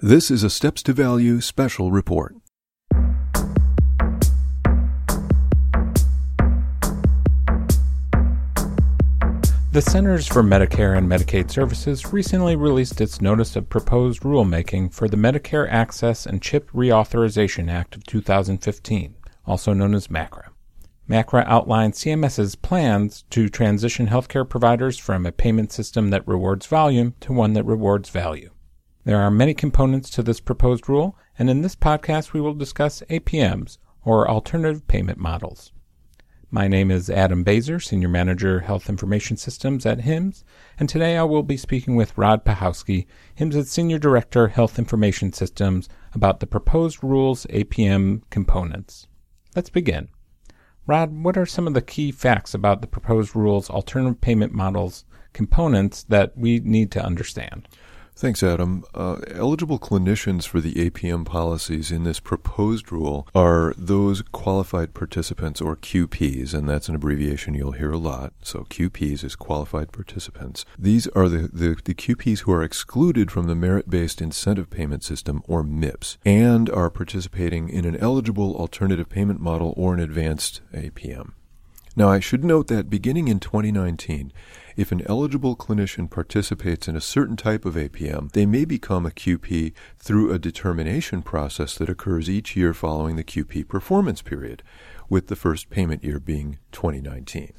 This is a Steps to Value special report. The Centers for Medicare and Medicaid Services recently released its Notice of Proposed Rulemaking for the Medicare Access and CHIP Reauthorization Act of 2015, also known as MACRA. MACRA outlines CMS's plans to transition healthcare providers from a payment system that rewards volume to one that rewards value. There are many components to this proposed rule, and in this podcast we will discuss APMs, or Alternative Payment Models. My name is Adam Baser, Senior Manager, Health Information Systems at HIMSS, and today I will be speaking with Rod Pachowski, HIMSS' Senior Director, Health Information Systems, about the proposed rule's APM components. Let's begin. Rod, what are some of the key facts about the proposed rule's alternative payment models components that we need to understand? Thanks, Adam. Eligible clinicians for the APM policies in this proposed rule are those qualified participants, or QPs, and that's an abbreviation you'll hear a lot. So QPs is qualified participants. These are the QPs who are excluded from the merit-based incentive payment system, or MIPS, and are participating in an eligible alternative payment model or an advanced APM. Now, I should note that beginning in 2019, if an eligible clinician participates in a certain type of APM, they may become a QP through a determination process that occurs each year following the QP performance period, with the first payment year being 2019.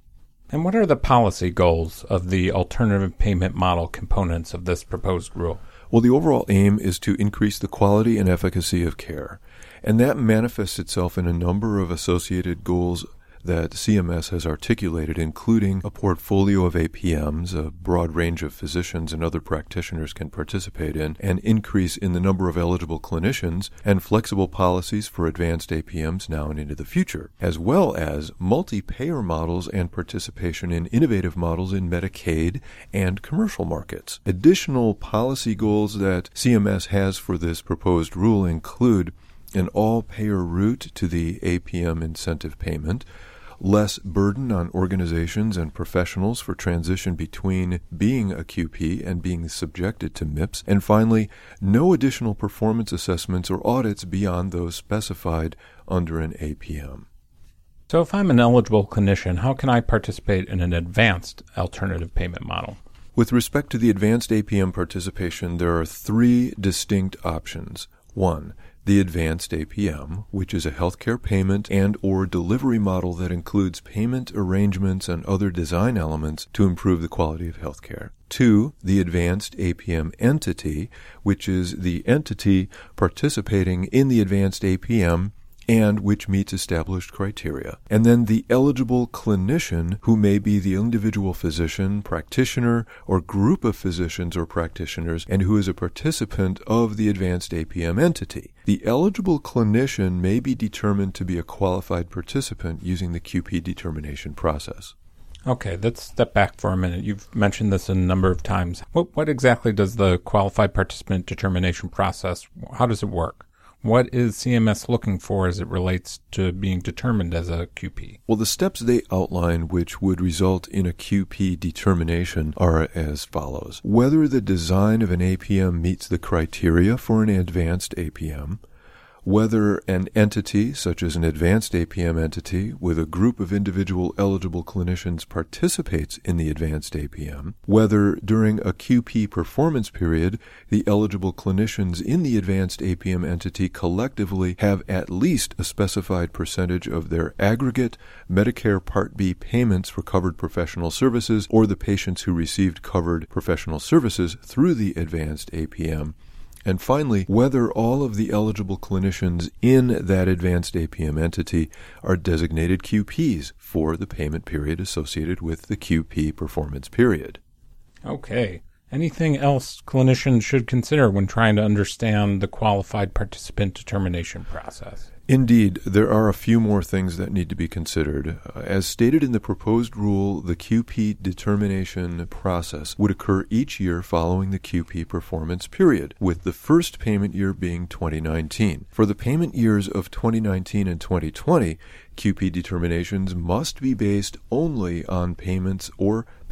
And what are the policy goals of the alternative payment model components of this proposed rule? Well, the overall aim is to increase the quality and efficacy of care, and that manifests itself in a number of associated goals that CMS has articulated, including a portfolio of APMs, a broad range of physicians and other practitioners can participate in, an increase in the number of eligible clinicians, and flexible policies for advanced APMs now and into the future, as well as multi-payer models and participation in innovative models in Medicaid and commercial markets. Additional policy goals that CMS has for this proposed rule include an all-payer route to the APM incentive payment, less burden on organizations and professionals for transition between being a QP and being subjected to MIPS, and finally, no additional performance assessments or audits beyond those specified under an APM. So if I'm an eligible clinician, how can I participate in an advanced alternative payment model? With respect to the advanced APM participation, there are three distinct options. 1. The advanced APM, which is a healthcare payment and or delivery model that includes payment arrangements and other design elements to improve the quality of healthcare. 2. The advanced APM entity, which is the entity participating in the advanced APM and which meets established criteria. And then the eligible clinician, who may be the individual physician, practitioner, or group of physicians or practitioners, and who is a participant of the advanced APM entity. The eligible clinician may be determined to be a qualified participant using the QP determination process. Okay, let's step back for a minute. You've mentioned this a number of times. What exactly does the qualified participant determination process, how does it work? What is CMS looking for as it relates to being determined as a QP? Well, the steps they outline which would result in a QP determination are as follows. Whether the design of an APM meets the criteria for an advanced APM, whether an entity, such as an advanced APM entity, with a group of individual eligible clinicians participates in the advanced APM, whether during a QP performance period, the eligible clinicians in the advanced APM entity collectively have at least a specified percentage of their aggregate Medicare Part B payments for covered professional services or the patients who received covered professional services through the advanced APM. And finally, whether all of the eligible clinicians in that advanced APM entity are designated QPs for the payment period associated with the QP performance period. Okay. Anything else clinicians should consider when trying to understand the qualified participant determination process? Indeed, there are a few more things that need to be considered. As stated in the proposed rule, the QP determination process would occur each year following the QP performance period, with the first payment year being 2019. For the payment years of 2019 and 2020, QP determinations must be based only on payments or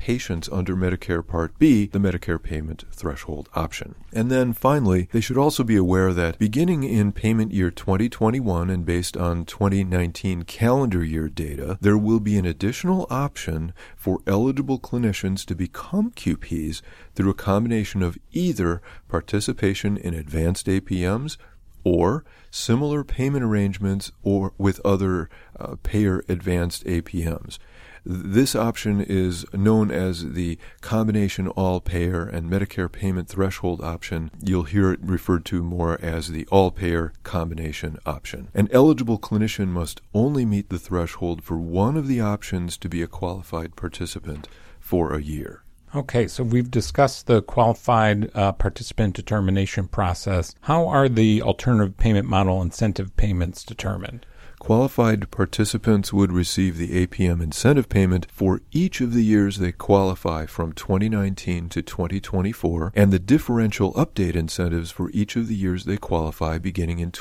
patients under Medicare Part B, the Medicare payment threshold option. And then finally, they should also be aware that beginning in payment year 2021 and based on 2019 calendar year data, there will be an additional option for eligible clinicians to become QPs through a combination of either participation in advanced APMs or similar payment arrangements or with other payer advanced APMs. This option is known as the combination all-payer and Medicare payment threshold option. You'll hear it referred to more as the all-payer combination option. An eligible clinician must only meet the threshold for one of the options to be a qualified participant for a year. Okay, so we've discussed the qualified participant determination process. How are the alternative payment model incentive payments determined? Qualified participants would receive the APM incentive payment for each of the years they qualify from 2019 to 2024, and the differential update incentives for each of the years they qualify beginning in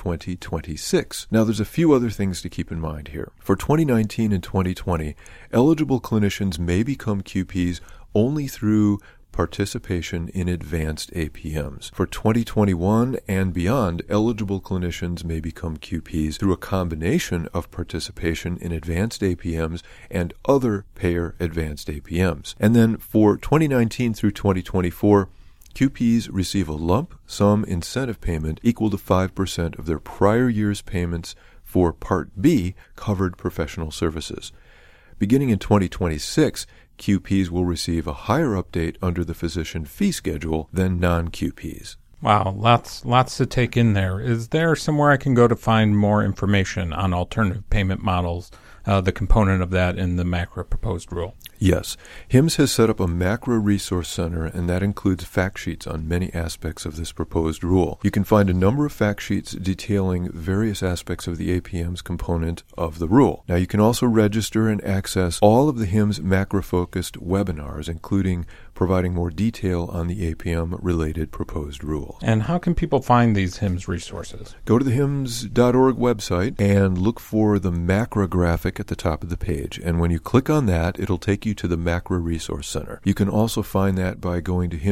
2026. Now, there's a few other things to keep in mind here. For 2019 and 2020, eligible clinicians may become QPs only through participation in advanced APMs. For 2021 and beyond, eligible clinicians may become QPs through a combination of participation in advanced APMs and other payer advanced APMs. And then for 2019 through 2024, QPs receive a lump sum incentive payment equal to 5% of their prior year's payments for Part B covered professional services. Beginning in 2026, QPs will receive a higher update under the physician fee schedule than non-QPs. Wow, lots to take in there. Is there somewhere I can go to find more information on alternative payment models, the component of that in the MACRA proposed rule? Yes. HIMSS has set up a MACRA resource center, and that includes fact sheets on many aspects of this proposed rule. You can find a number of fact sheets detailing various aspects of the APM's component of the rule. Now, you can also register and access all of the HIMSS MACRA-focused webinars, including providing more detail on the APM-related proposed rule. And how can people find these HIMSS resources? Go to the HIMSS.org website and look for the MACRA graphic at the top of the page. And when you click on that, it'll take you to the MACRA Resource Center. You can also find that by going to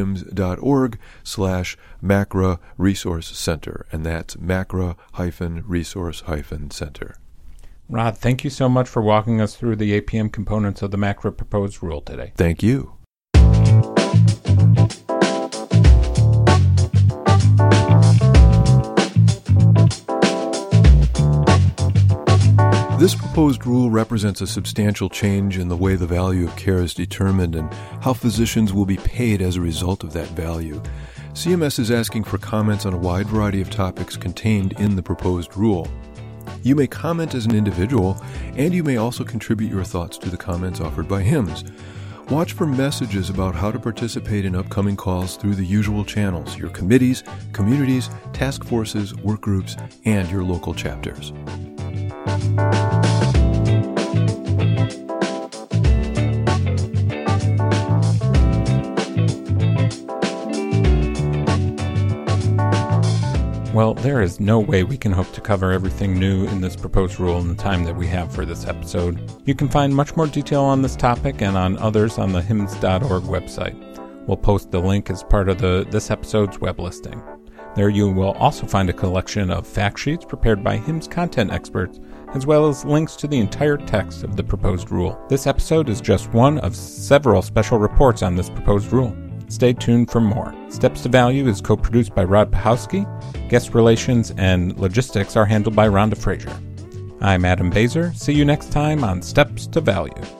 HIMSS.org/MACRA Resource Center, and that's MACRA-Resource-Center. Rod, thank you so much for walking us through the APM components of the MACRA proposed rule today. Thank you. This proposed rule represents a substantial change in the way the value of care is determined and how physicians will be paid as a result of that value. CMS is asking for comments on a wide variety of topics contained in the proposed rule. You may comment as an individual, and you may also contribute your thoughts to the comments offered by HIMSS. Watch for messages about how to participate in upcoming calls through the usual channels, your committees, communities, task forces, work groups, and your local chapters. Well, there is no way we can hope to cover everything new in this proposed rule in the time that we have for this episode. You can find much more detail on this topic and on others on the HIMSS.org website. We'll post the link as part of this episode's web listing. There you will also find a collection of fact sheets prepared by HIMSS content experts, as well as links to the entire text of the proposed rule. This episode is just one of several special reports on this proposed rule. Stay tuned for more. Steps to Value is co-produced by Rod Pahowski. Guest relations and logistics are handled by Rhonda Frazier. I'm Adam Baser. See you next time on Steps to Value.